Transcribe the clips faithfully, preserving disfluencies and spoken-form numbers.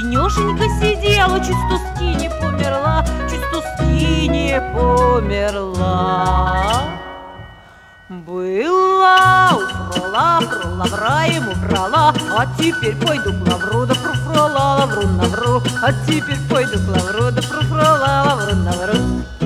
Одинёшенька сидела, чуть с тоски не померла, чуть с тоски не померла. Была уфрала, фрала, в рай ему врала, а теперь пойду к лавру, да профрала, лавру навру, а теперь пойду к лавру, да профрала, лавру навру.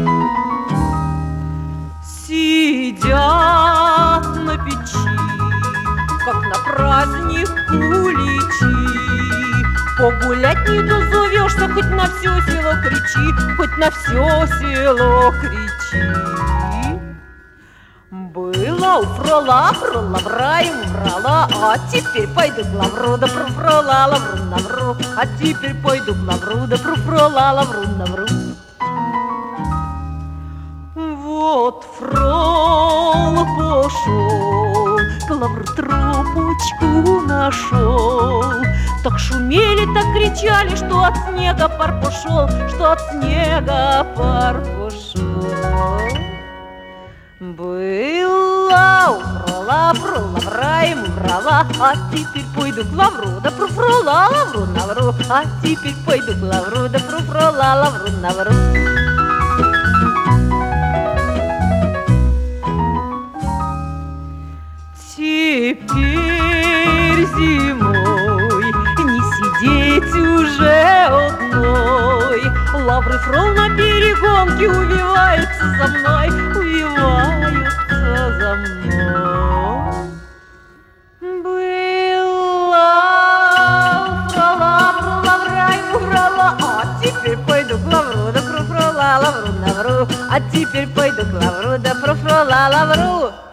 Сидят на печи, как на праздник куличи. Погулять не дозовешься, хоть на все село кричи, хоть на все село кричи. Была уфрала, фрала, в рай ему врала, а теперь пойду к лавру, да профрала, лавру навру, а теперь пойду к лавру, да профрала, лавру навру. Вот фрол пошел, к лавру тропочку нашел. Так шумели, так кричали, что от снега пар пошел, что от снега пар пошел. Была уфрала, фрала, в рай ему врала, а теперь пойду к лавру, да профрала, лавру навру, а теперь пойду к лавру, да профрала, лавру навру. Теперь зимой не сидеть уже одной. Лавры фрол на перегонке увиваются за мной, увиваются за мной. Была уфрала, фрала, в рай уфрала, а теперь пойду к лавру, да профрала, лавру навру, а теперь пойду к лавру, да профрала, лавру.